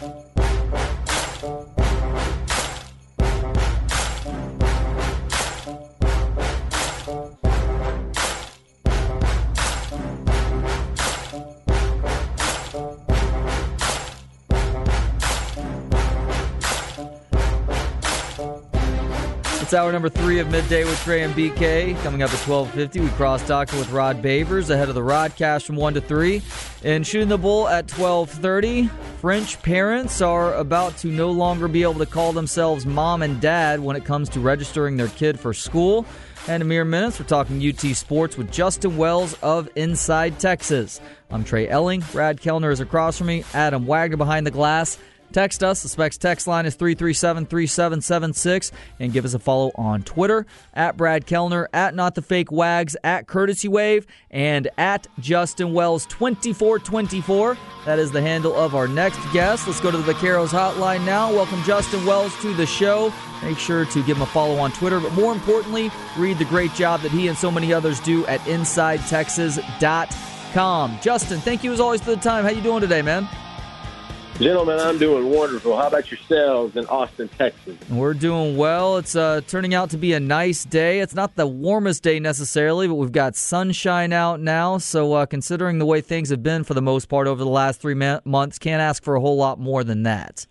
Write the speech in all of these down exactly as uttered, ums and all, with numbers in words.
It's hour number three of Midday with Trey and B K. Coming up at twelve fifty, we cross-doctor with Rod Babers ahead of the Rodcast from one to three. And shooting the bull at twelve thirty, French parents are about to no longer be able to call themselves mom and dad when it comes to registering their kid for school. And in mere minutes, we're talking U T Sports with Justin Wells of Inside Texas. I'm Trey Elling. Brad Kellner is across from me. Adam Wagner behind the glass. Text us. The Specs text line is three three seven, three seven seven six. And give us a follow on Twitter, at Brad Kellner, at Not The Fake Wags, at Courtesy Wave, and at Justin Wells twenty-four twenty-four. That is the handle of our next guest. Let's go to the Vaqueros hotline now. Welcome Justin Wells to the show. Make sure to give him a follow on Twitter, but more importantly, read the great job that he and so many others do at inside texas dot com. Justin, thank you as always for the time. How you doing today, man? Gentlemen, I'm doing wonderful. How about yourselves in Austin, Texas? We're doing well. It's uh, turning out to be a nice day. It's not the warmest day necessarily, but we've got sunshine out now. So uh, considering the way things have been for the most part over the last three ma- months, can't ask for a whole lot more than that.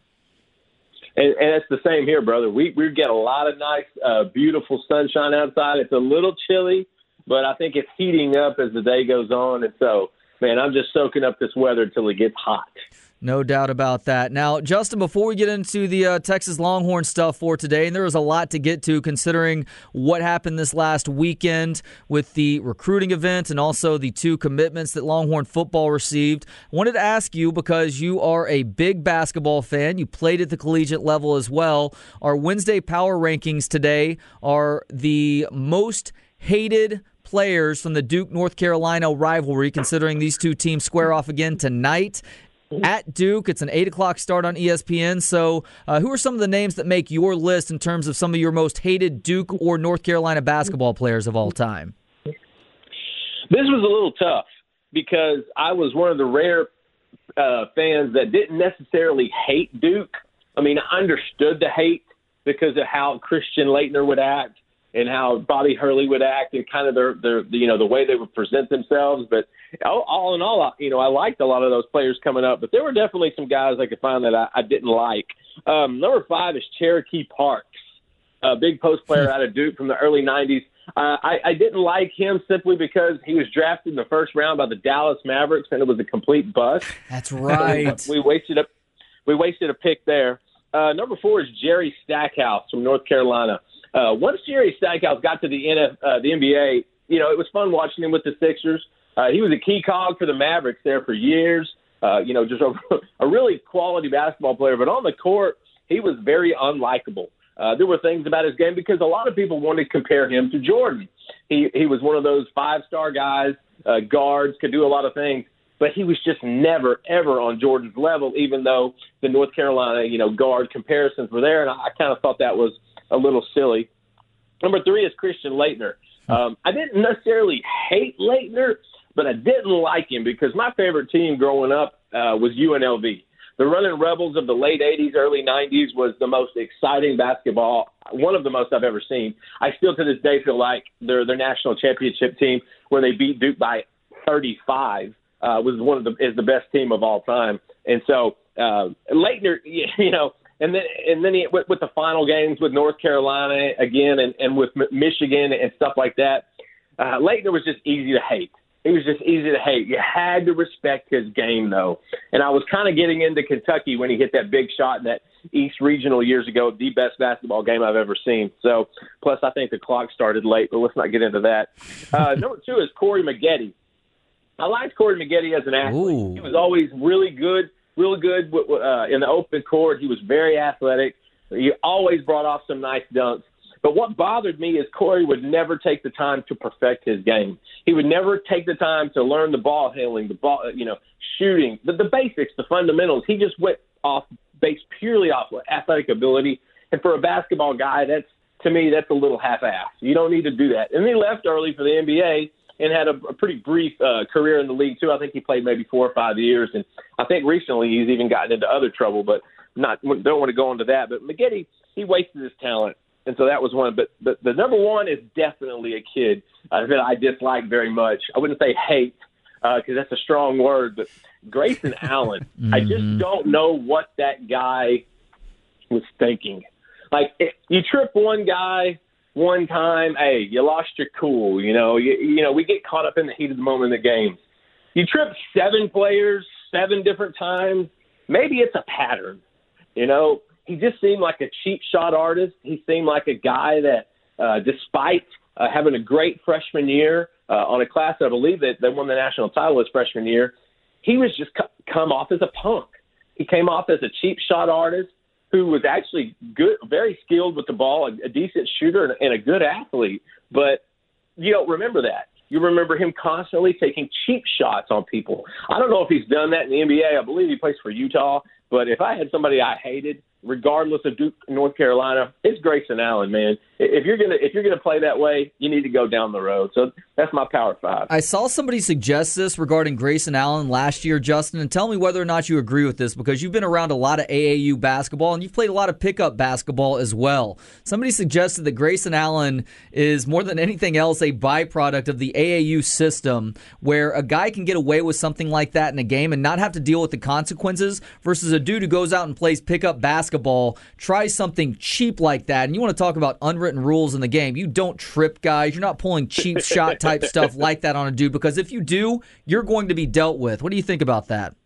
And, and it's the same here, brother. We we get a lot of nice, uh, beautiful sunshine outside. It's a little chilly, but I think it's heating up as the day goes on. And so, man, I'm just soaking up this weather until it gets hot. No doubt about that. Now, Justin, before we get into the uh, Texas Longhorn stuff for today, and there was a lot to get to considering what happened this last weekend with the recruiting event and also the two commitments that Longhorn football received. I wanted to ask you, because you are a big basketball fan, you played at the collegiate level as well. Our Wednesday power rankings today are the most hated players from the Duke-North Carolina rivalry, considering these two teams square off again tonight at Duke. It's an eight o'clock start on E S P N. So uh, who are some of the names that make your list in terms of some of your most hated Duke or North Carolina basketball players of all time? This was a little tough because I was one of the rare uh, fans that didn't necessarily hate Duke. I mean, I understood the hate because of how Christian Laettner would act and how Bobby Hurley would act and kind of their, their, you know, the way they would present themselves. But all, all in all, you know, I liked a lot of those players coming up, but there were definitely some guys I could find that I, I didn't like. Um, number five is Cherokee Parks, a big post player out of Duke from the early nineties. Uh, I, I didn't like him simply because he was drafted in the first round by the Dallas Mavericks, and it was a complete bust. That's right. we wasted a, we wasted a pick there. Uh, number four is Jerry Stackhouse from North Carolina. Uh, once Jerry Stackhouse got to the N F, uh, the N B A, you know, it was fun watching him with the Sixers. Uh, he was a key cog for the Mavericks there for years. Uh, you know, just a, a really quality basketball player. But on the court, he was very unlikable. Uh, there were things about his game because a lot of people wanted to compare him to Jordan. He he was one of those five-star guys, uh, guards, could do a lot of things. But he was just never, ever on Jordan's level, even though the North Carolina, you know, guard comparisons were there. And I, I kind of thought that was a little silly. Number three is Christian Laettner. Um, I didn't necessarily hate Laettner, but I didn't like him because my favorite team growing up uh, was U N L V. The Running Rebels of the late eighties, early nineties was the most exciting basketball, one of the most I've ever seen. I still to this day feel like their their national championship team, where they beat Duke by thirty-five, uh, was one of the is the best team of all time. And so uh, Laettner, you know. And then, and then he, with, with the final games with North Carolina again, and, and with M- Michigan and stuff like that, uh, Laettner was just easy to hate. He was just easy to hate. You had to respect his game, though. And I was kind of getting into Kentucky when he hit that big shot in that East Regional years ago, the best basketball game I've ever seen. So, plus I think the clock started late, but let's not get into that. Uh, number two is Corey Maggette. I liked Corey Maggette as an athlete. Ooh. He was always really good. Real good uh, in the open court. He was very athletic. He always brought off some nice dunks. But what bothered me is Corey would never take the time to perfect his game. He would never take the time to learn the ball handling, the ball, you know, shooting, the, the basics, the fundamentals. He just went off based purely off of athletic ability. And for a basketball guy, that's to me, that's a little half-assed. You don't need to do that. And he left early for the N B A. and had a, a pretty brief uh, career in the league, too. I think he played maybe four or five years, and I think recently he's even gotten into other trouble, but not don't want to go into that. But Magette, he wasted his talent, and so that was one. But, but the number one is definitely a kid uh, that I dislike very much. I wouldn't say hate, because uh, that's a strong word, but Grayson Allen, mm-hmm. I just don't know what that guy was thinking. Like, if you trip one guy one time, hey, you lost your cool. You know, you, you know, we get caught up in the heat of the moment in the game. You trip seven players seven different times, maybe it's a pattern. You know, he just seemed like a cheap shot artist. He seemed like a guy that, uh, despite uh, having a great freshman year uh, on a class, I believe that they won the national title his freshman year, he was just co- come off as a punk. He came off as a cheap shot artist who was actually good, very skilled with the ball, a, a decent shooter, and, and a good athlete. But you don't remember that. You remember him constantly taking cheap shots on people. I don't know if he's done that in the N B A. I believe he plays for Utah. But if I had somebody I hated, regardless of Duke, North Carolina, it's Grayson Allen, man. If you're gonna if you're gonna play that way, you need to go down the road. So that's my Power Five. I saw somebody suggest this regarding Grayson Allen last year, Justin, and tell me whether or not you agree with this, because you've been around a lot of A A U basketball and you've played a lot of pickup basketball as well. Somebody suggested that Grayson Allen is more than anything else a byproduct of the A A U system, where a guy can get away with something like that in a game and not have to deal with the consequences, versus a dude who goes out and plays pickup basketball, tries something cheap like that. And you want to talk about unwritten rules in the game. You don't trip guys. You're not pulling cheap shot type stuff like that on a dude, because if you do, you're going to be dealt with. What do you think about that?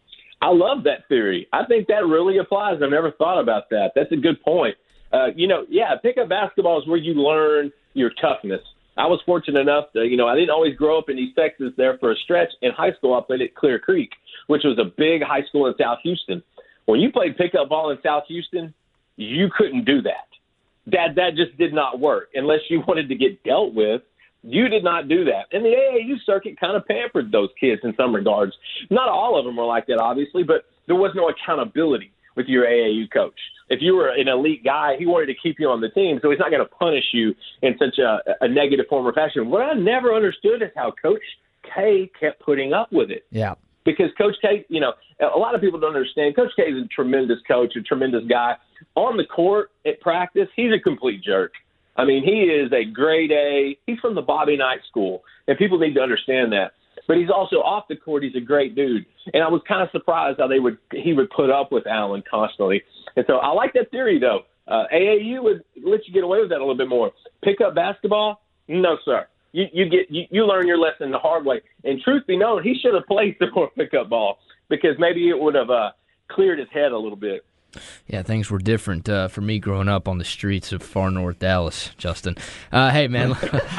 I love that theory. I think that really applies. I've never thought about that. That's a good point. Uh, you know, yeah, pickup basketball is where you learn your toughness. I was fortunate enough to, you know, I didn't always grow up in East Texas there for a stretch. In high school, I played at Clear Creek, which was a big high school in South Houston. When you played pickup ball in South Houston, you couldn't do that. That that just did not work unless you wanted to get dealt with. You did not do that. And the A A U circuit kind of pampered those kids in some regards. Not all of them were like that, obviously, but there was no accountability with your A A U coach. If you were an elite guy, he wanted to keep you on the team, so he's not going to punish you in such a, a negative form or fashion. What I never understood is how Coach K kept putting up with it. Yeah. Because Coach K, you know, a lot of people don't understand. Coach K is a tremendous coach, a tremendous guy. On the court at practice, he's a complete jerk. I mean, he is a grade A. He's from the Bobby Knight School, and people need to understand that. But he's also off the court. He's a great dude. And I was kind of surprised how they would he would put up with Allen constantly. And so I like that theory, though. Uh, A A U would let you get away with that a little bit more. Pick up basketball? No, sir. You, you get you, you learn your lesson the hard way. And truth be known, he should have played some more pickup ball, because maybe it would have uh, cleared his head a little bit. Yeah, things were different uh, for me growing up on the streets of far north Dallas, Justin. Uh, hey, man,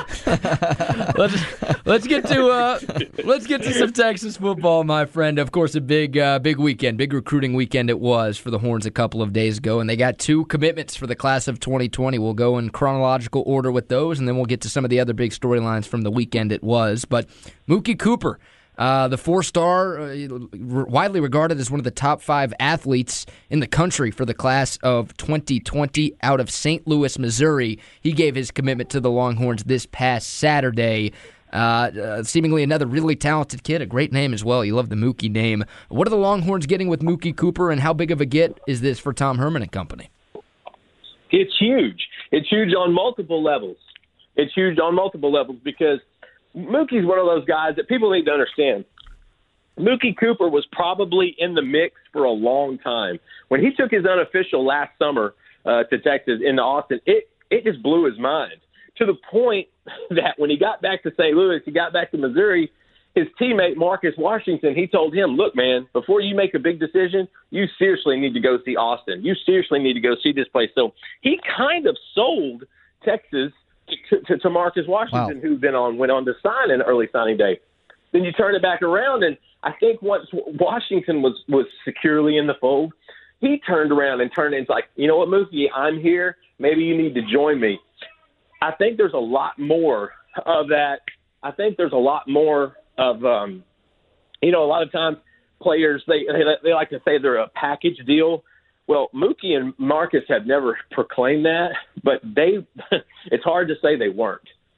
let's let's get to uh, let's get to some Texas football, my friend. Of course, a big uh, big weekend, big recruiting weekend it was for the Horns a couple of days ago, and they got two commitments for the class of twenty twenty. We'll go in chronological order with those, and then we'll get to some of the other big storylines from the weekend it was. But Mookie Cooper, Uh, the four-star, uh, widely regarded as one of the top five athletes in the country for the class of twenty twenty, out of Saint Louis, Missouri. He gave his commitment to the Longhorns this past Saturday. Uh, uh, seemingly another really talented kid, a great name as well. You love the Mookie name. What are the Longhorns getting with Mookie Cooper, and how big of a get is this for Tom Herman and company? It's huge. It's huge on multiple levels. It's huge on multiple levels because Mookie's one of those guys that people need to understand. Mookie Cooper was probably in the mix for a long time. When he took his unofficial last summer uh, to Texas into Austin, it, it just blew his mind, to the point that when he got back to Saint Louis, he got back to Missouri, his teammate Marcus Washington, he told him, look, man, before you make a big decision, you seriously need to go see Austin. You seriously need to go see this place. So he kind of sold Texas To, to, to Marcus Washington, wow. who then on went on to sign in early signing day. Then you turn it back around, and I think once Washington was, was securely in the fold, he turned around and turned into like, you know what, Mookie, I'm here. Maybe you need to join me. I think there's a lot more of that. I think there's a lot more of, um, you know, a lot of times players, they, they they like to say they're a package deal. Well, Mookie and Marcus have never proclaimed that, but they—it's hard to say they weren't.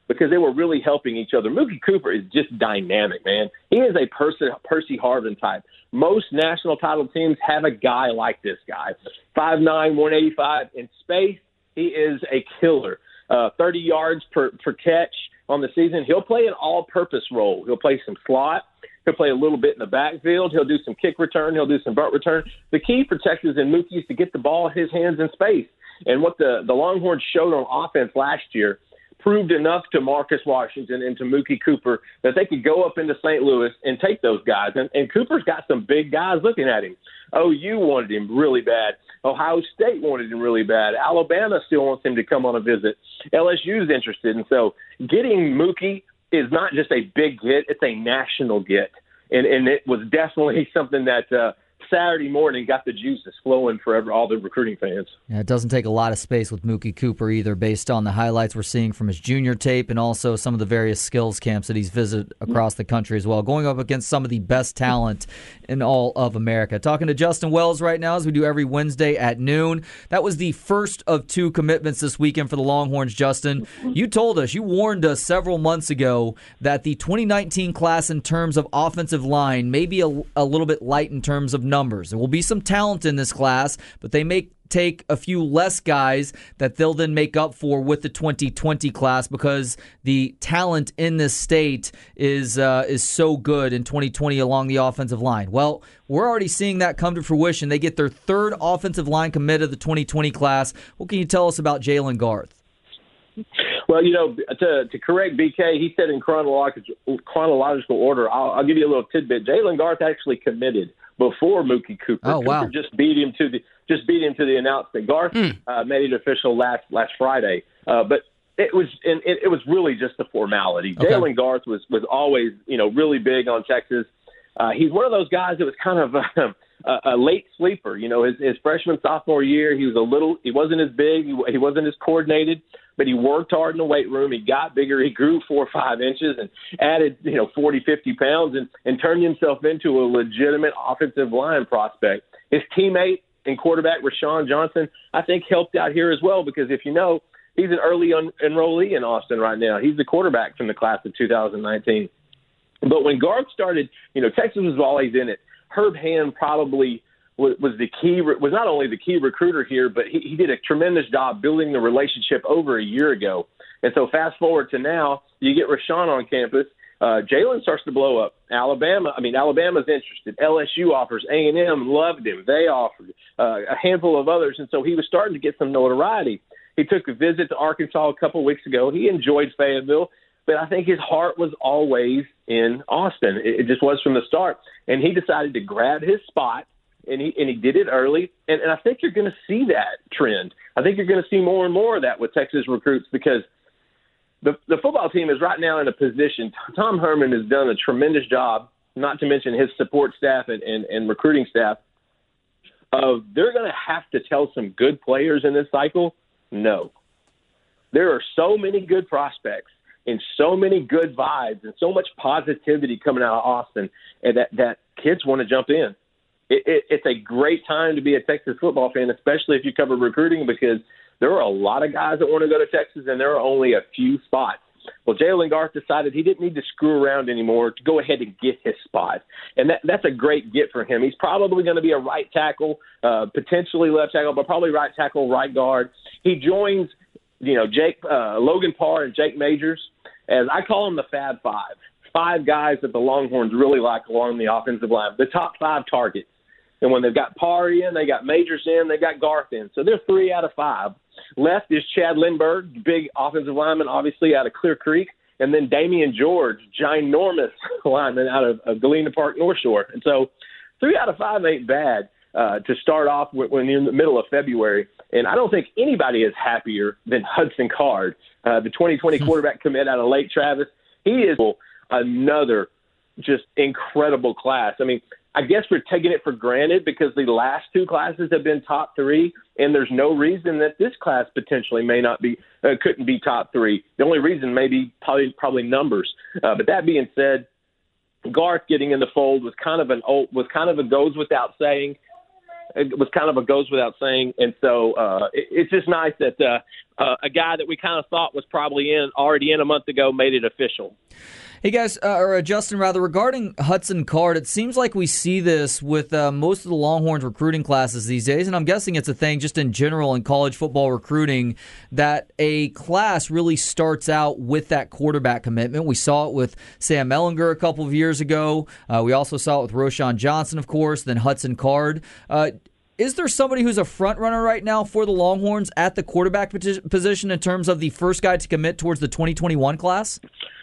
because they were really helping each other. Mookie Cooper is just dynamic, man. He is a Percy, Percy Harvin type. Most national title teams have a guy like this guy. five nine, one eighty-five in space. He is a killer. Uh, thirty yards per, per catch on the season. He'll play an all-purpose role. He'll play some slot. He'll play a little bit in the backfield. He'll do some kick return. He'll do some bunt return. The key for Texas and Mookie is to get the ball in his hands in space. And what the, the Longhorns showed on offense last year proved enough to Marcus Washington and to Mookie Cooper that they could go up into Saint Louis and take those guys. And, and Cooper's got some big guys looking at him. O U wanted him really bad. Ohio State wanted him really bad. Alabama still wants him to come on a visit. L S U's interested. And so getting Mookie is not just a big get, it's a national get. And, and it was definitely something that uh, Saturday morning got the juices flowing for every, all the recruiting fans. Yeah, it doesn't take a lot of space with Mookie Cooper either, based on the highlights we're seeing from his junior tape and also some of the various skills camps that he's visited across the country as well, going up against some of the best talent in all of America. Talking to Justin Wells right now, as we do every Wednesday at noon. That was the first of two commitments this weekend for the Longhorns, Justin. You told us, you warned us several months ago that the twenty nineteen class in terms of offensive line may be a, a little bit light in terms of numbers. There will be some talent in this class, but they may take a few less guys that they'll then make up for with the twenty twenty class because the talent in this state is uh, is so good in twenty twenty along the offensive line. Well, we're already seeing that come to fruition. They get their third offensive line commit of the twenty twenty class. What can you tell us about Jalen Garth? Well, you know, to, to correct B K, he said in chronological, chronological order, I'll, I'll give you a little tidbit. Jalen Garth actually committed before Mookie Cooper. Oh, wow. Cooper just beat him to the just beat him to the announcement. Garth mm. uh, made it official last last Friday, uh, but it was and it, it was really just a formality. Okay. Jalen Garth was was always you know really big on Texas. Uh, he's one of those guys that was kind of a, a, a late sleeper. You know, his, his freshman sophomore year, he was a little he wasn't as big, he, he wasn't as coordinated, but he worked hard in the weight room. He got bigger. He grew four or five inches and added, you know, forty, fifty pounds and, and turned himself into a legitimate offensive line prospect. His teammate and quarterback, Rashawn Johnson, I think helped out here as well because if you know, he's an early un- enrollee in Austin right now. He's the quarterback from the class of two thousand nineteen. But when Garth started, you know, Texas was always in it. Herb Hand probably was, was the key, was not only the key recruiter here, but he, he did a tremendous job building the relationship over a year ago. And so fast forward to now, you get Rashawn on campus. Uh, Jalen starts to blow up. Alabama, I mean, Alabama's interested. L S U offers. A and M loved him. They offered uh, a handful of others. And so he was starting to get some notoriety. He took a visit to Arkansas a couple of weeks ago. He enjoyed Fayetteville. But I think his heart was always in Austin. It, it just was from the start. And he decided to grab his spot, and he and he did it early. And, and I think you're going to see that trend. I think you're going to see more and more of that with Texas recruits because the, the football team is right now in a position. Tom Herman has done a tremendous job, not to mention his support staff and, and, and recruiting staff, of they're going to have to tell some good players in this cycle, no. There are so many good prospects and so many good vibes and so much positivity coming out of Austin and that, that kids want to jump in. It, it, it's a great time to be a Texas football fan, especially if you cover recruiting, because there are a lot of guys that want to go to Texas and there are only a few spots. Well, Jalen Garth decided he didn't need to screw around anymore to go ahead and get his spot. And that, that's a great get for him. He's probably going to be a right tackle, uh, potentially left tackle, but probably right tackle, right guard. He joins you know, Jake, uh, Logan Parr and Jake Majors, as I call them the Fab Five. Five guys that the Longhorns really like along the offensive line, the top five targets. And when they've got Parr in, they got Majors in, they got Garth in. So they're three out of five. Left is Chad Lindbergh, big offensive lineman, obviously out of Clear Creek. And then Damian George, ginormous lineman out of, of Galena Park, North Shore. And so three out of five ain't bad uh, to start off when you're in the middle of February. And I don't think anybody is happier than Hudson Card, uh, the twenty twenty quarterback commit out of Lake Travis. He is another just incredible class. I mean, I guess we're taking it for granted because the last two classes have been top three, and there's no reason that this class potentially may not be, uh, couldn't be top three. The only reason may be probably, probably numbers. Uh, but that being said, Garth getting in the fold was kind of an old, was kind of a goes without saying. It was kind of a goes without saying. And so uh, it, it's just nice that uh, uh, a guy that we kind of thought was probably in already in a month ago made it official. Hey guys, uh, or uh, Justin, rather, regarding Hudson Card, it seems like we see this with uh, most of the Longhorns recruiting classes these days, and I'm guessing it's a thing just in general in college football recruiting, that a class really starts out with that quarterback commitment. We saw it with Sam Ehlinger a couple of years ago. Uh, we also saw it with Roschon Johnson, of course, then Hudson Card. Uh, Is there somebody who's a front runner right now for the Longhorns at the quarterback position in terms of the first guy to commit towards the twenty twenty-one class?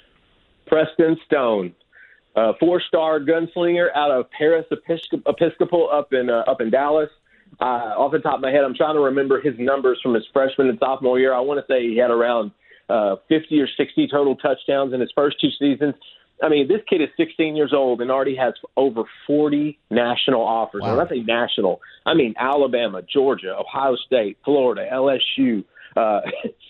Preston Stone, uh, four-star gunslinger out of Paris Episcopal up in uh, up in Dallas. Uh, off the top of my head, I'm trying to remember his numbers from his freshman and sophomore year. I want to say he had around uh, fifty or sixty total touchdowns in his first two seasons. I mean, this kid is sixteen years old and already has over forty national offers. Wow. When I say national, I mean Alabama, Georgia, Ohio State, Florida, L S U. Uh,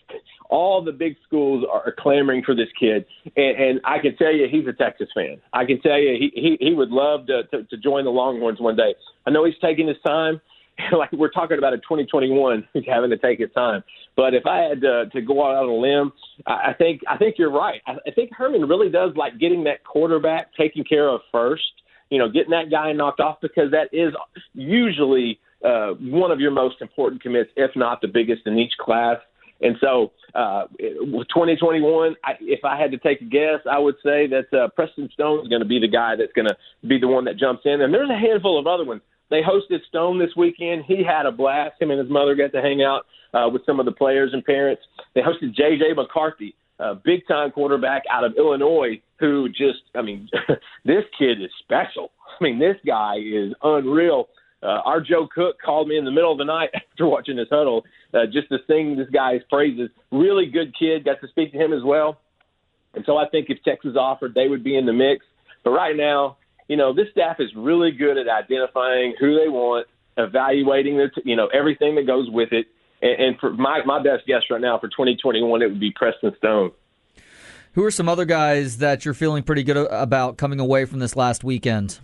all the big schools are clamoring for this kid. And, and I can tell you he's a Texas fan. I can tell you he, he, he would love to, to, to join the Longhorns one day. I know he's taking his time. Like we're talking about in twenty twenty-one, he's having to take his time. But if I had to, to go out on a limb, I think I think you're right. I, I think Herman really does like getting that quarterback taken care of first. You know, getting that guy knocked off, because that is usually uh, one of your most important commits, if not the biggest in each class. And so uh, with twenty twenty-one, I, if I had to take a guess, I would say that uh, Preston Stone is going to be the guy that's going to be the one that jumps in. And there's a handful of other ones. They hosted Stone this weekend. He had a blast. Him and his mother got to hang out uh, with some of the players and parents. They hosted J J McCarthy, a big-time quarterback out of Illinois, who just, I mean, this kid is special. I mean, this guy is unreal. Uh, our Joe Cook called me in the middle of the night after watching this huddle uh, just to sing this guy's praises. Really good kid. Got to speak to him as well. And so I think if Texas offered, they would be in the mix. But right now, you know, this staff is really good at identifying who they want, evaluating the, you know, everything that goes with it. And, and for my, my best guess right now for twenty twenty-one, it would be Preston Stone. Who are some other guys that you're feeling pretty good about coming away from this last weekend?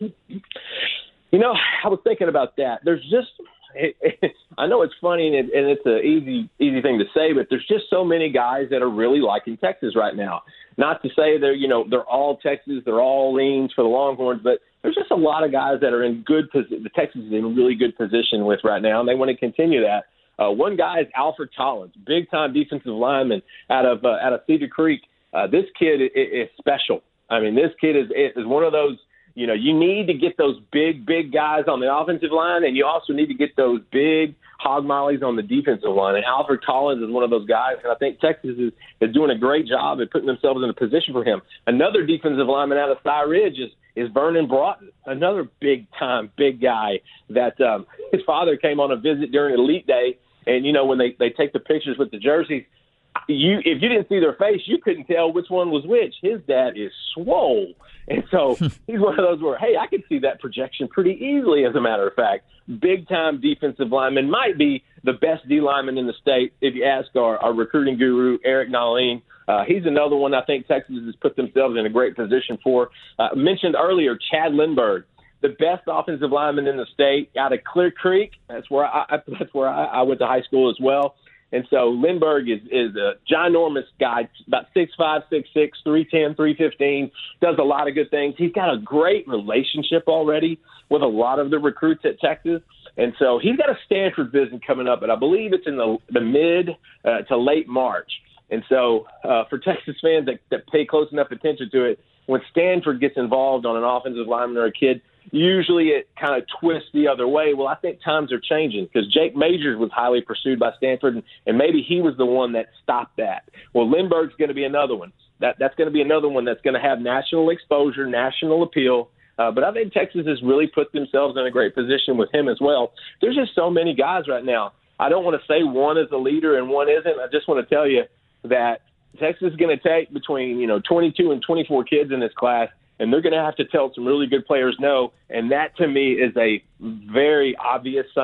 You know, I was thinking about that. There's just, it, it, I know it's funny and, it, and it's an easy, easy thing to say, but there's just so many guys that are really liking Texas right now. Not to say they're, you know, they're all Texas, they're all leans for the Longhorns, but there's just a lot of guys that are in good position. The Texas is in a really good position with right now, and they want to continue that. Uh, one guy is Alfred Collins, big-time defensive lineman out of uh, out of Cedar Creek. Uh, this kid is, is special. I mean, this kid is is one of those. You know, you need to get those big, big guys on the offensive line, and you also need to get those big hog mollies on the defensive line. And Alfred Collins is one of those guys, and I think Texas is, is doing a great job at putting themselves in a position for him. Another defensive lineman out of Thigh Ridge is, is Vernon Broughton, another big-time, big guy that um, his father came on a visit during Elite Day, and, you know, when they, they take the pictures with the jerseys, you if you didn't see their face, you couldn't tell which one was which. His dad is swole. And so he's one of those where, hey, I could see that projection pretty easily, as a matter of fact. Big-time defensive lineman, might be the best D lineman in the state, if you ask our, our recruiting guru, Eric Nalin. Uh, he's another one I think Texas has put themselves in a great position for. Uh, mentioned earlier, Chad Lindbergh, the best offensive lineman in the state, out of Clear Creek. That's where I, that's where I, I went to high school as well. And so Lindbergh is, is a ginormous guy, about six five, six six, three ten, three fifteen, does a lot of good things. He's got a great relationship already with a lot of the recruits at Texas. And so he's got a Stanford visit coming up, but I believe it's in the, the mid uh, to late March. And so uh, for Texas fans that, that pay close enough attention to it, when Stanford gets involved on an offensive lineman or a kid, usually it kind of twists the other way. Well, I think times are changing because Jake Majors was highly pursued by Stanford, and, and maybe he was the one that stopped that. Well, Lindbergh's going to be another one. That That's going to be another one that's going to have national exposure, national appeal. Uh, but I think Texas has really put themselves in a great position with him as well. There's just so many guys right now. I don't want to say one is a leader and one isn't. I just want to tell you that Texas is going to take between, you know, twenty-two and twenty-four kids in this class, and they're going to have to tell some really good players no. And that, to me, is a very obvious sign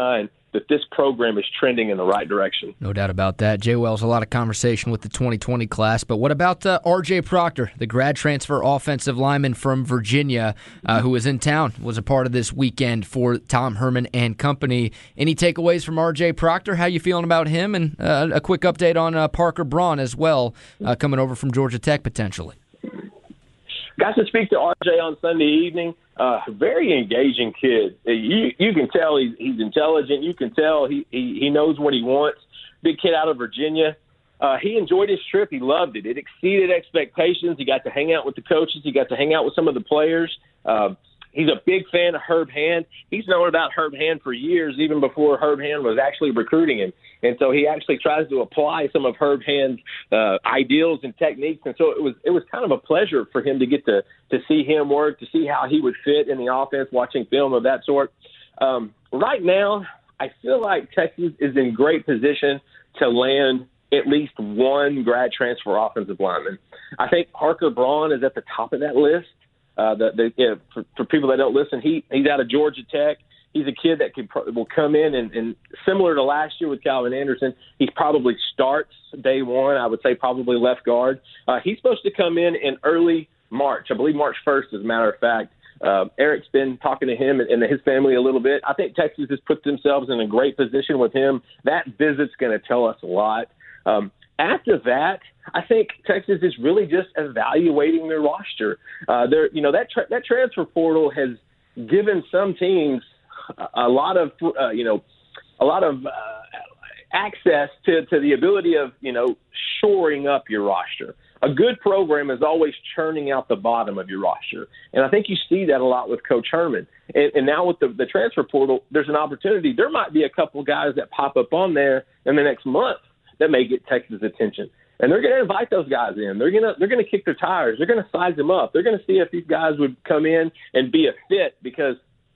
that this program is trending in the right direction. No doubt about that. Jay Wells, a lot of conversation with the twenty twenty class, but what about uh, R J Proctor, the grad transfer offensive lineman from Virginia, uh, who was in town, was a part of this weekend for Tom Herman and company. Any takeaways from R J Proctor? How you feeling about him? And uh, a quick update on uh, Parker Braun as well, uh, coming over from Georgia Tech potentially. Got to speak to R J on Sunday evening. Uh, very engaging kid. You you can tell he's, he's intelligent. You can tell he, he, he knows what he wants. Big kid out of Virginia. Uh, he enjoyed his trip. He loved it. It exceeded expectations. He got to hang out with the coaches. He got to hang out with some of the players. Uh, he's a big fan of Herb Hand. He's known about Herb Hand for years, even before Herb Hand was actually recruiting him. And so he actually tries to apply some of Herb Hand's uh, ideals and techniques. And so it was it was kind of a pleasure for him to get to to see him work, to see how he would fit in the offense, watching film of that sort. Um, right now, I feel like Texas is in great position to land at least one grad transfer offensive lineman. I think Parker Braun is at the top of that list. Uh, the, the, you know, for, for people that don't listen, he he's out of Georgia Tech. He's a kid that can will come in and, and similar to last year with Calvin Anderson, he probably starts day one. I would say probably left guard. Uh, he's supposed to come in in early March. I believe March first, as a matter of fact. Uh, Eric's been talking to him and, and his family a little bit. I think Texas has put themselves in a great position with him. That visit's going to tell us a lot. Um, after that, I think Texas is really just evaluating their roster. Uh, they're, you know, that tra- that transfer portal has given some teams a lot of, uh, you know, a lot of uh, access to, to the ability of, you know, shoring up your roster. A good program is always churning out the bottom of your roster. And I think you see that a lot with Coach Herman. And, and now with the, the transfer portal, there's an opportunity. There might be a couple guys that pop up on there in the next month that may get Texas' attention. And they're going to invite those guys in. They're going to they're going to kick their tires. They're going to size them up. They're going to see if these guys would come in and be a fit, because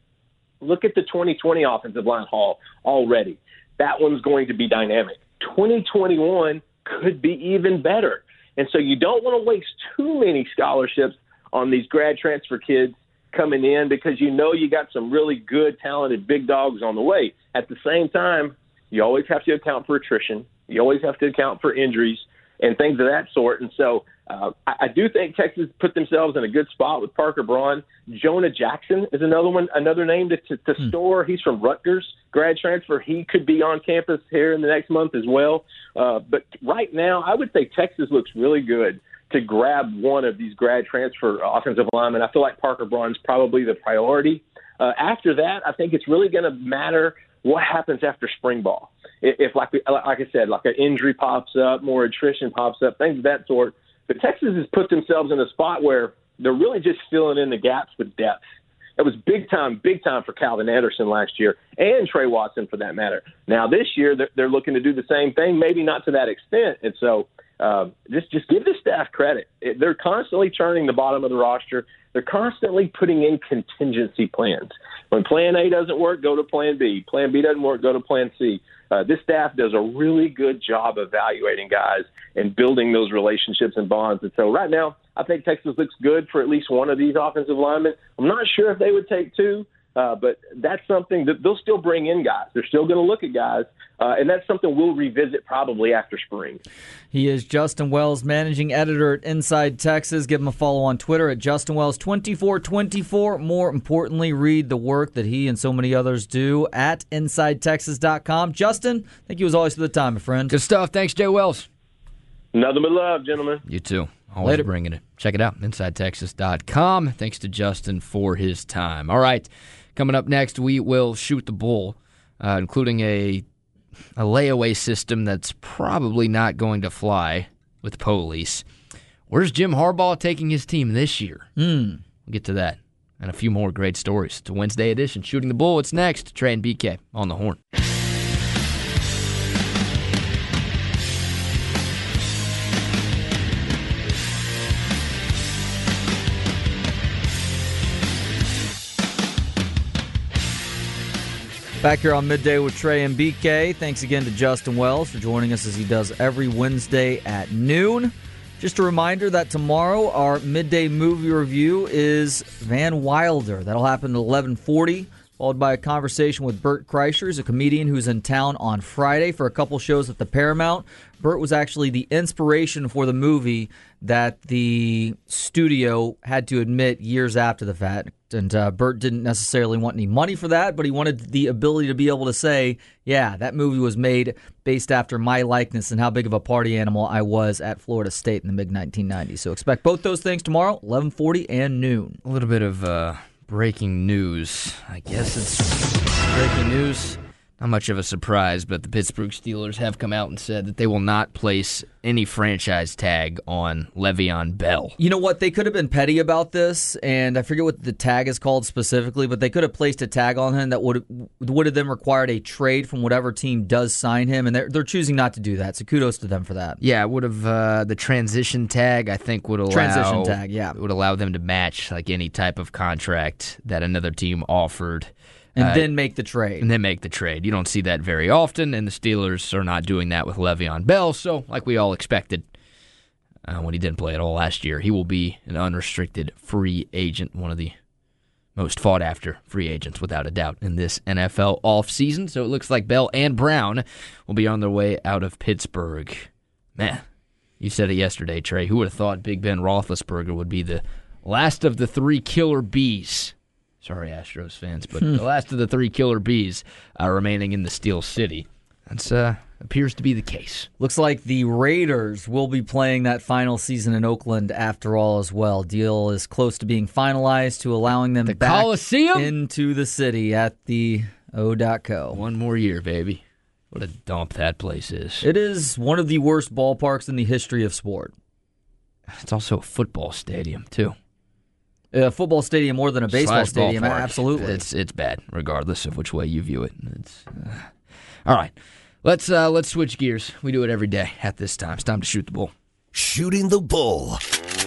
look at the twenty twenty offensive line haul already. That one's going to be dynamic. twenty twenty-one could be even better. And so you don't want to waste too many scholarships on these grad transfer kids coming in, because you know you got some really good, talented big dogs on the way. At the same time, you always have to account for attrition. You always have to account for injuries and things of that sort. And so uh, I, I do think Texas put themselves in a good spot with Parker Braun. Jonah Jackson is another one, another name to, to, to hmm. store. He's from Rutgers, grad transfer. He could be on campus here in the next month as well. Uh, but right now, I would say Texas looks really good to grab one of these grad transfer offensive linemen. I feel like Parker Braun's probably the priority. Uh, after that, I think it's really going to matter what happens after spring ball. If, like like I said, like an injury pops up, more attrition pops up, things of that sort. But Texas has put themselves in a spot where they're really just filling in the gaps with depth. It was big time, big time for Calvin Anderson last year, and Trey Watson for that matter. Now this year they're, they're looking to do the same thing, maybe not to that extent. And so uh, just just give the staff credit. It, they're constantly churning the bottom of the roster. They're constantly putting in contingency plans. When Plan A doesn't work, go to Plan B. Plan B doesn't work, go to Plan C. Uh, this staff does a really good job evaluating guys and building those relationships and bonds. And so right now, I think Texas looks good for at least one of these offensive linemen. I'm not sure if they would take two, uh, but that's something that they'll still bring in guys. They're still going to look at guys, uh, and that's something we'll revisit probably after spring. He is Justin Wells, managing editor at Inside Texas. Give him a follow on Twitter at Justin Wells twenty-four twenty-four. More importantly, read the work that he and so many others do at inside texas dot com. Justin, thank you as always for the time, my friend. Good stuff. Thanks, Jay Wells. Nothing but love, gentlemen. You too. Always Later. Bringing it. Check it out, inside texas dot com. Thanks to Justin for his time. All right, coming up next, we will shoot the bull, uh, including a a layaway system that's probably not going to fly with the police. Where's Jim Harbaugh taking his team this year? Mm. We'll get to that and a few more great stories. It's a Wednesday edition. Shooting the Bull. It's next. Trey and B K on the horn. Back here on Midday with Trey and B K. Thanks again to Justin Wells for joining us as he does every Wednesday at noon. Just a reminder that tomorrow our midday movie review is Van Wilder. That'll happen at eleven forty. followed by a conversation with Bert Kreischer, who's a comedian who's in town on Friday for a couple shows at the Paramount. Bert was actually the inspiration for the movie that the studio had to admit years after the fact. And uh, Bert didn't necessarily want any money for that, but he wanted the ability to be able to say, yeah, that movie was made based after my likeness and how big of a party animal I was at Florida State in the mid nineteen nineties. So expect both those things tomorrow, eleven forty and noon. A little bit of uh, breaking news. I guess it's breaking news. Not much of a surprise, but the Pittsburgh Steelers have come out and said that they will not place any franchise tag on Le'Veon Bell. You know what? They could have been petty about this, and I forget what the tag is called specifically, but they could have placed a tag on him that would would have then required a trade from whatever team does sign him, and they're, they're choosing not to do that, so kudos to them for that. Yeah, it would have, uh, the transition tag, I think, would allow... Transition tag, yeah. It would allow them to match like any type of contract that another team offered. And uh, then make the trade. And then make the trade. You don't see that very often, and the Steelers are not doing that with Le'Veon Bell, so like we all expected uh, when he didn't play at all last year, he will be an unrestricted free agent, one of the most fought-after free agents, without a doubt, in this N F L offseason. So it looks like Bell and Brown will be on their way out of Pittsburgh. Man, you said it yesterday, Trey. Who would have thought Big Ben Roethlisberger would be the last of the three killer bees? Sorry, Astros fans, but the last of the three killer bees uh, remaining in the Steel City. That uh, appears to be the case. Looks like the Raiders will be playing that final season in Oakland after all as well. Deal is close to being finalized to allowing them the back Coliseum? into the city at the O dot co. One more year, baby. What a dump that place is. It is one of the worst ballparks in the history of sport. It's also a football stadium, too. A football stadium more than a baseball Slash stadium, ballpark. absolutely. It's it's bad, regardless of which way you view it. It's uh... All right, let's uh, let's switch gears. We do it every day at this time. It's time to shoot the bull. Shooting the bull.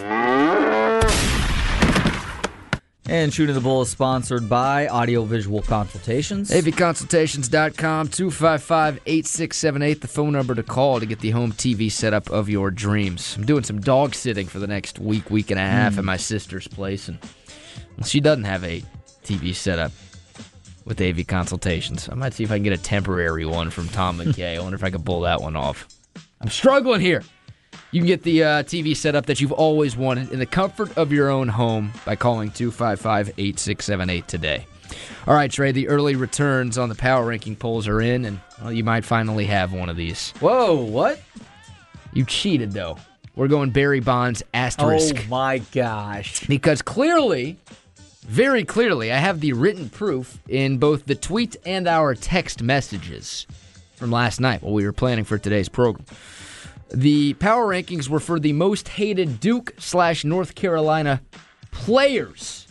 And Shooting the Bull is sponsored by Audio Visual Consultations. A V consultations dot com, two five five, eight six seven eight, the phone number to call to get the home T V setup of your dreams. I'm doing some dog sitting for the next week, week and a half mm. at my sister's place, and she doesn't have a T V setup with A V Consultations. I might see if I can get a temporary one from Tom McKay. I wonder if I can pull that one off. I'm struggling here. You can get the uh, T V setup that you've always wanted in the comfort of your own home by calling two five five, eight six seven eight today. All right, Trey, the early returns on the power ranking polls are in, and well, you might finally have one of these. Whoa, what? You cheated, though. We're going Barry Bonds asterisk. Oh, my gosh. Because clearly, very clearly, I have the written proof in both the tweet and our text messages from last night while we were planning for today's program. The power rankings were for the most hated Duke slash North Carolina players.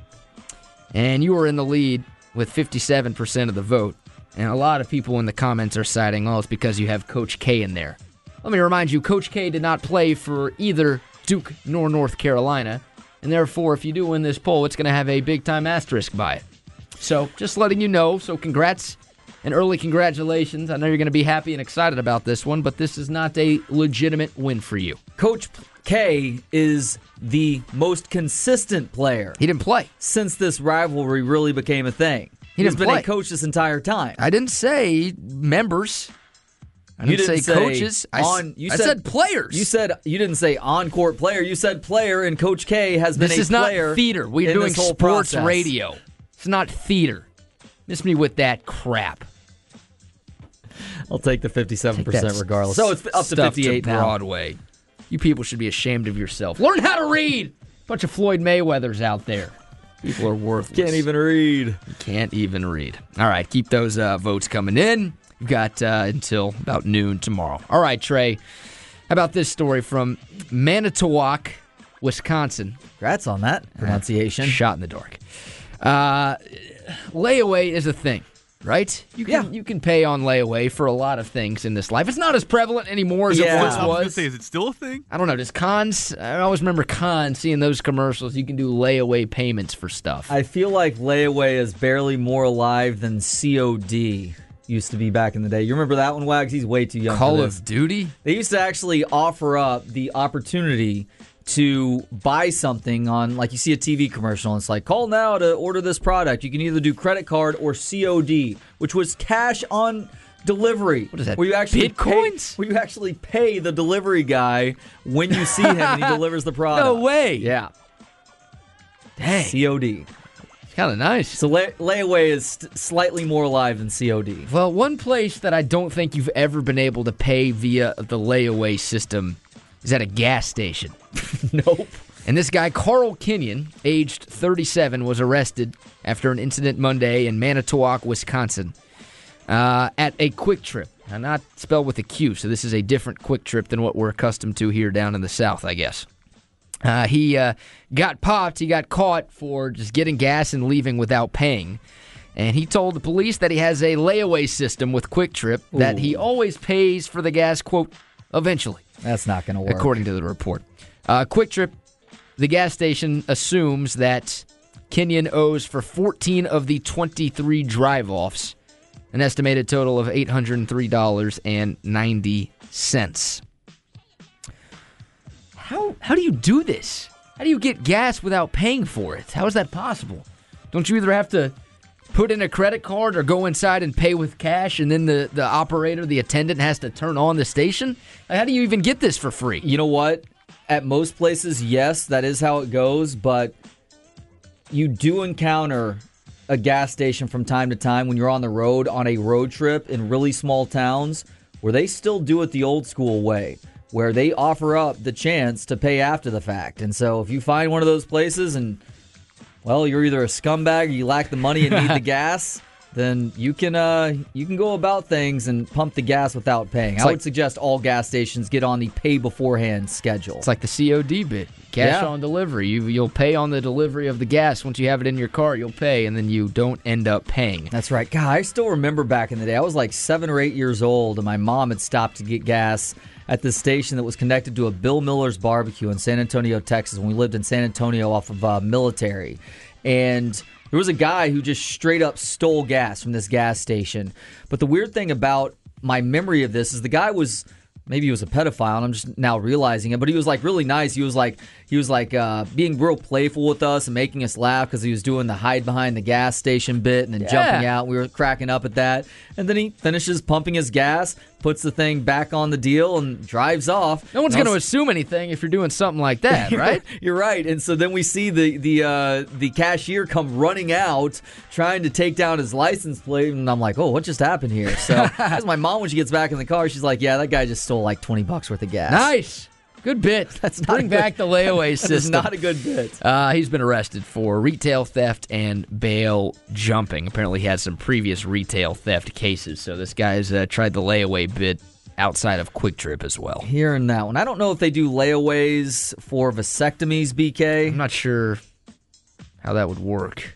And you were in the lead with fifty-seven percent of the vote. And a lot of people in the comments are citing, oh, it's because you have Coach K in there. Let me remind you, Coach K did not play for either Duke nor North Carolina. And therefore, if you do win this poll, it's going to have a big-time asterisk by it. So, just letting you know. So, congrats. And early congratulations. I know you're going to be happy and excited about this one, but this is not a legitimate win for you. Coach K is the most consistent player. He didn't play. Since this rivalry really became a thing. He He's didn't been play. a coach this entire time. I didn't say members. I didn't, you didn't say, say coaches. On, you I, said, I said players. You said you didn't say on-court player. You said player, and Coach K has been this a is player. This is not theater. We're doing sports process. radio. It's not theater. Miss me with that crap. I'll take the fifty-seven percent regardless. So it's up to fifty-eight to now. Broadway. You people should be ashamed of yourself. Learn how to read. Bunch of Floyd Mayweathers out there. People are worthless. Can't even read. You can't even read. All right, keep those uh, votes coming in. You've got uh, until about noon tomorrow. All right, Trey. How about this story from Manitowoc, Wisconsin? Congrats on that pronunciation. Uh, shot in the dark. Uh, layaway is a thing. Right? You can yeah. you can pay on layaway for a lot of things in this life. It's not as prevalent anymore as yeah. it once I was was. going to say, is it still a thing? I don't know. Does Cons, I always remember Cons seeing those commercials. You can do layaway payments for stuff. I feel like layaway is barely more alive than C O D used to be back in the day. You remember that one, Wags? He's way too young Call for this. of Duty? They used to actually offer up the opportunity to buy something on, like you see a T V commercial, and it's like, call now to order this product. You can either do credit card or C O D, which was cash on delivery. What is that, Where you actually Bitcoins? Pay, where you actually pay the delivery guy when you see him and he delivers the product. No way. Yeah. Dang. C O D. It's kind of nice. So lay- layaway is st- slightly more alive than C O D. Well, one place that I don't think you've ever been able to pay via the layaway system is at a gas station. Nope. And this guy, Carl Kenyon, aged thirty-seven, was arrested after an incident Monday in Manitowoc, Wisconsin, uh, at a Quick Trip. Now, not spelled with a Q, so this is a different Quick Trip than what we're accustomed to here down in the South, I guess. Uh, he uh, got popped. He got caught for just getting gas and leaving without paying. And he told the police that he has a layaway system with Quick Trip, that he always pays for the gas, quote, eventually. That's not going to work. According to the report. Uh, Quick Trip, the gas station assumes that Kenyon owes for fourteen of the twenty-three drive-offs an estimated total of eight hundred three dollars and ninety cents. How how do you do this? How do you get gas without paying for it? How is that possible? Don't you either have to put in a credit card or go inside and pay with cash, and then the, the operator, the attendant, has to turn on the station? How do you even get this for free? You know what? At most places, yes, that is how it goes, but you do encounter a gas station from time to time when you're on the road on a road trip in really small towns where they still do it the old school way, where they offer up the chance to pay after the fact. And so if you find one of those places and, well, you're either a scumbag or you lack the money and need the gas, then you can uh, you can go about things and pump the gas without paying. It's I like, would suggest all gas stations get on the pay beforehand schedule. It's like the C O D bit. Cash Yeah. on delivery. You, you'll pay on the delivery of the gas. Once you have it in your car, you'll pay, and then you don't end up paying. That's right. God, I still remember back in the day. I was like seven or eight years old, and my mom had stopped to get gas at this station that was connected to a Bill Miller's barbecue in San Antonio, Texas, when we lived in San Antonio off of uh, Military. And there was a guy who just straight up stole gas from this gas station. But the weird thing about my memory of this is the guy was, maybe he was a pedophile, and I'm just now realizing it, but he was like really nice. He was like he was like uh, being real playful with us and making us laugh because he was doing the hide behind the gas station bit and then Yeah. jumping out. We were cracking up at that. And then he finishes pumping his gas, puts the thing back on the deal, and drives off. No one's And I going to was- assume anything if you're doing something like that, right? You're right. And so then we see the the uh, the cashier come running out trying to take down his license plate, and I'm like, oh, what just happened here? So as my mom, when she gets back in the car, she's like, yeah, that guy just stole like twenty bucks worth of gas. Nice. Good bit. That's not Bring a good- back the layaway That system. is not a good bit. Uh, he's been arrested for retail theft and bail jumping. Apparently, he had some previous retail theft cases. So this guy's uh, tried the layaway bit outside of Quick Trip as well. Hearing that one. I don't know if they do layaways for vasectomies, B K. I'm not sure how that would work.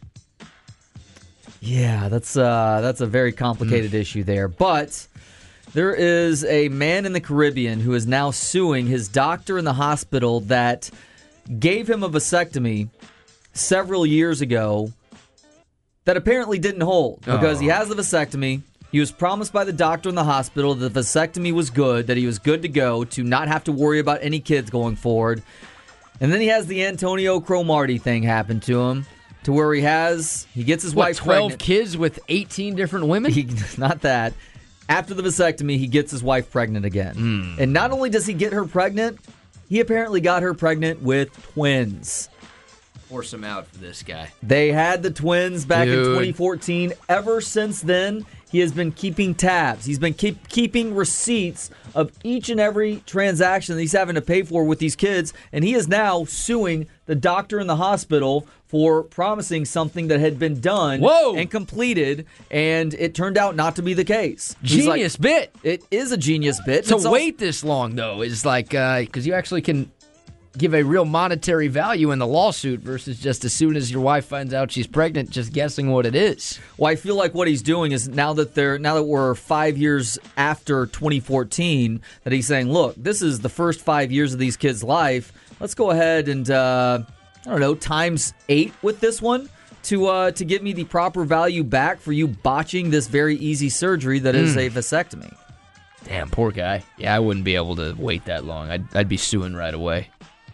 Yeah, that's uh, that's a very complicated Mm. issue there. But there is a man in the Caribbean who is now suing his doctor in the hospital that gave him a vasectomy several years ago that apparently didn't hold because he Oh. has the vasectomy. He was promised by the doctor in the hospital that the vasectomy was good, that he was good to go, to not have to worry about any kids going forward. And then he has the Antonio Cromartie thing happen to him, to where he has, he gets his What, wife twelve pregnant. kids with eighteen different women? He, not that. After the vasectomy, he gets his wife pregnant again. Mm. And not only does he get her pregnant, he apparently got her pregnant with twins. Force him out for this guy. They had the twins back Dude. in twenty fourteen. Ever since then, he has been keeping tabs. He's been keep, keeping receipts of each and every transaction that he's having to pay for with these kids. And he is now suing the doctor in the hospital for promising something that had been done Whoa. and completed, and it turned out not to be the case. He's like, Genius bit. it is a genius bit. To It's also- wait this long, though, is like, because you actually can give a real monetary value in the lawsuit versus just as soon as your wife finds out she's pregnant, just guessing what it is. Well, I feel like what he's doing is now that they're now that we're five years after twenty fourteen, that he's saying, look, this is the first five years of these kids' life. Let's go ahead and uh, I don't know, times eight with this one to uh, to give me the proper value back for you botching this very easy surgery that is a vasectomy. Damn, poor guy. Yeah, I wouldn't be able to wait that long. I'd, I'd be suing right away.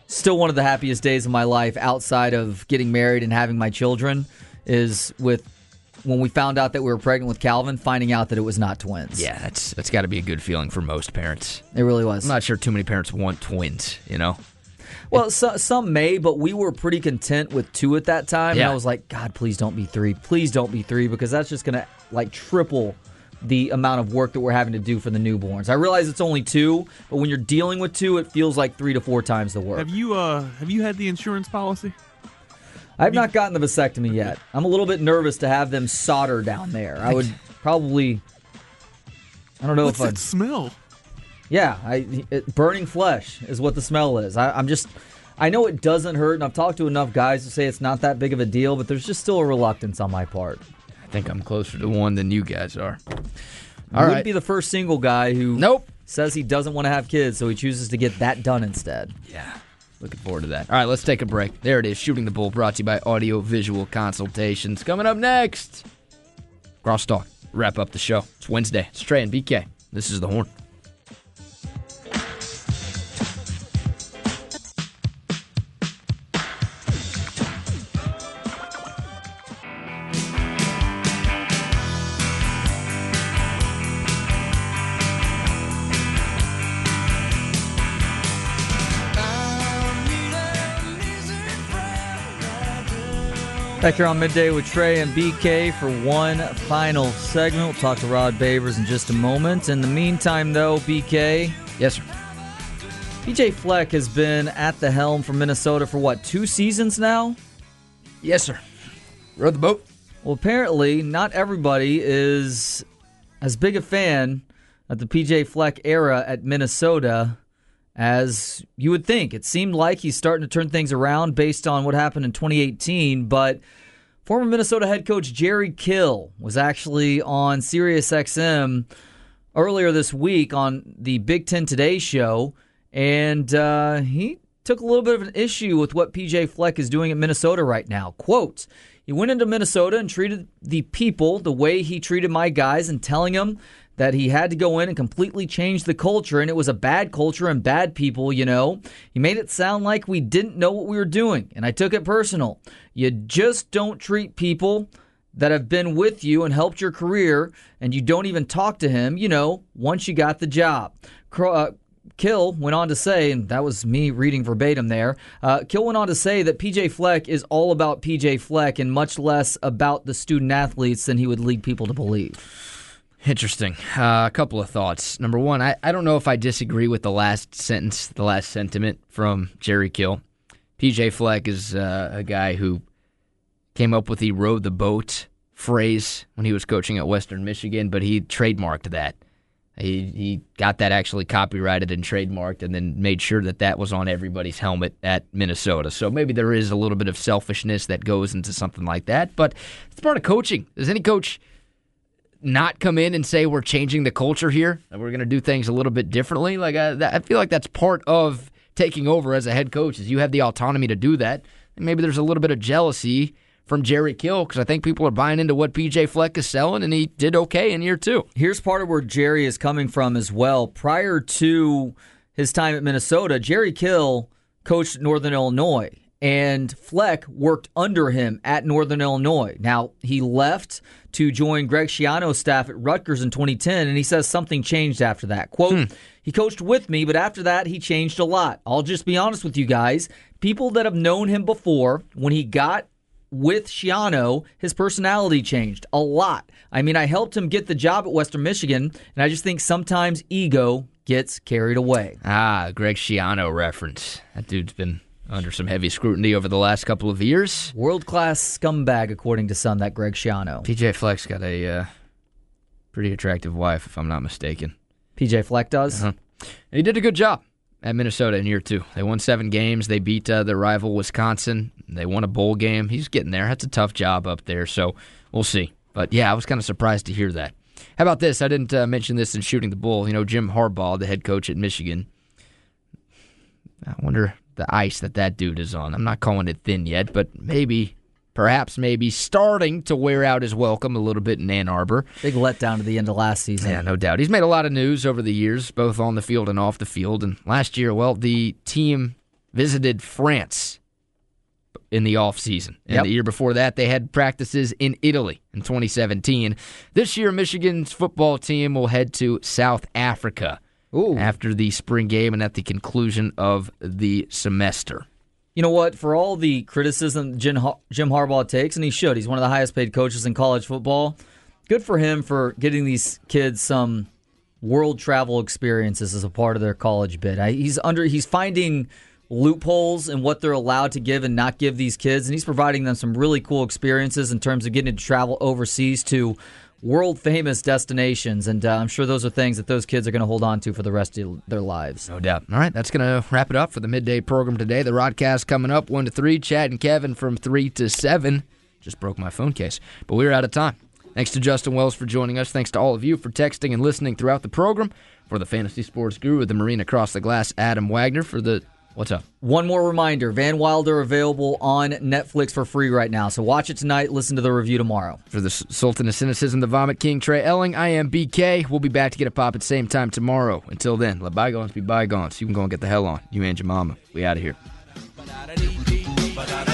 still one of the happiest days of my life outside of getting married and having my children is with when we found out that we were pregnant with Calvin, finding out that it was not twins. Yeah, that's that's got to be a good feeling for most parents. It really was. I'm not sure too many parents want twins, you know? Well, so, some may, but we were pretty content with two at that time. Yeah. And I was like, God, please don't be three. Please don't be three, because that's just going to like triple the amount of work that we're having to do for the newborns. I realize it's only two, but when you're dealing with two, it feels like three to four times the work. Have you uh have you had the insurance policy? I've not gotten the vasectomy yet. I'm a little bit nervous to have them solder down there. I would probably, I don't know What's if I'd. that smell? Yeah, I, it, burning flesh is what the smell is. I, I'm just, I know it doesn't hurt, and I've talked to enough guys to say it's not that big of a deal, but there's just still a reluctance on my part. I think I'm closer to one than you guys are. I All wouldn't right. be the first single guy who Nope. says he doesn't want to have kids, so he chooses to get that done instead. Yeah. Looking forward to that. All right, let's take a break. There it is, Shooting the Bull, brought to you by Audio Visual Consultations. Coming up next, Crosstalk. Wrap up the show. It's Wednesday. It's Trey and B K. This is The Horn. Back here on Midday with Trey and B K for one final segment. We'll talk to Rod Babers in just a moment. In the meantime, though, B K. Yes, sir. P J Fleck has been at the helm for Minnesota for, what, two seasons now? Yes, sir. Rode the boat. Well, apparently, not everybody is as big a fan of the P J Fleck era at Minnesota as you would think. It seemed like he's starting to turn things around based on what happened in twenty eighteen, but former Minnesota head coach Jerry Kill was actually on Sirius X M earlier this week on the Big Ten Today show, and uh, he took a little bit of an issue with what P J Fleck is doing at Minnesota right now. Quote, he went into Minnesota and treated the people the way he treated my guys, and telling them that he had to go in and completely change the culture, and it was a bad culture and bad people, you know. He made it sound like we didn't know what we were doing, and I took it personal. You just don't treat people that have been with you and helped your career, and you don't even talk to him, you know, once you got the job. Uh, Kill went on to say, and that was me reading verbatim there, uh, Kill went on to say that P J Fleck is all about P J Fleck and much less about the student-athletes than he would lead people to believe. Interesting. Uh, a couple of thoughts. Number one, I, I don't know if I disagree with the last sentence, the last sentiment from Jerry Kill. P J Fleck is uh, a guy who came up with the rode the boat phrase when he was coaching at Western Michigan, but he trademarked that. He he got that actually copyrighted and trademarked, and then made sure that that was on everybody's helmet at Minnesota. So maybe there is a little bit of selfishness that goes into something like that, but it's part of coaching. Does any coach not come in and say we're changing the culture here and we're going to do things a little bit differently? Like I, I feel like that's part of taking over as a head coach, is you have the autonomy to do that. And maybe there's a little bit of jealousy from Jerry Kill, because I think people are buying into what P J Fleck is selling, and he did okay in year two. Here's part of where Jerry is coming from as well. Prior to his time at Minnesota, Jerry Kill coached Northern Illinois, and Fleck worked under him at Northern Illinois. Now, he left to join Greg Schiano's staff at Rutgers in twenty ten, and he says something changed after that. Quote, hmm. He coached with me, but after that, he changed a lot. I'll just be honest with you guys. People that have known him before, when he got with Schiano, his personality changed a lot. I mean, I helped him get the job at Western Michigan, and I just think sometimes ego gets carried away. Ah, Greg Schiano reference. That dude's been under some heavy scrutiny over the last couple of years. World-class scumbag, according to some, that Greg Schiano. P J Fleck's got a uh, pretty attractive wife, if I'm not mistaken. P J Fleck does? Uh-huh. And he did a good job at Minnesota in year two. They won seven games. They beat uh, their rival Wisconsin. They won a bowl game. He's getting there. That's a tough job up there, so we'll see. But, yeah, I was kind of surprised to hear that. How about this? I didn't uh, mention this in Shooting the Bull. You know, Jim Harbaugh, the head coach at Michigan. I wonder the ice that that dude is on. I'm not calling it thin yet, but maybe, perhaps maybe starting to wear out his welcome a little bit in Ann Arbor. Big letdown at the end of last season. Yeah, no doubt. He's made a lot of news over the years, both on the field and off the field. And last year, well, the team visited France in the offseason. And Yep. the year before that, they had practices in Italy in twenty seventeen. This year, Michigan's football team will head to South Africa Ooh. after the spring game and at the conclusion of the semester. You know what? For all the criticism Jim, Har- Jim Harbaugh takes, and he should, he's one of the highest paid coaches in college football. Good for him for getting these kids some world travel experiences as a part of their college bid. I, he's under. He's finding loopholes in what they're allowed to give and not give these kids, and he's providing them some really cool experiences in terms of getting to travel overseas to world-famous destinations, and uh, I'm sure those are things that those kids are going to hold on to for the rest of their lives. No doubt. All right, that's going to wrap it up for the midday program today. The Rodcast coming up one to three. Chad and Kevin from three to seven. Just broke my phone case, but we're out of time. Thanks to Justin Wells for joining us. Thanks to all of you for texting and listening throughout the program. For the Fantasy Sports Guru of the Marine Across the Glass, Adam Wagner. For the What's up? One more reminder, Van Wilder available on Netflix for free right now. So watch it tonight, listen to the review tomorrow. For the Sultan of Cynicism, the Vomit King, Trey Elling, I am B K. We'll be back to get a pop at the same time tomorrow. Until then, let bygones be bygones. You can go and get the hell on. You and your mama. We out of here.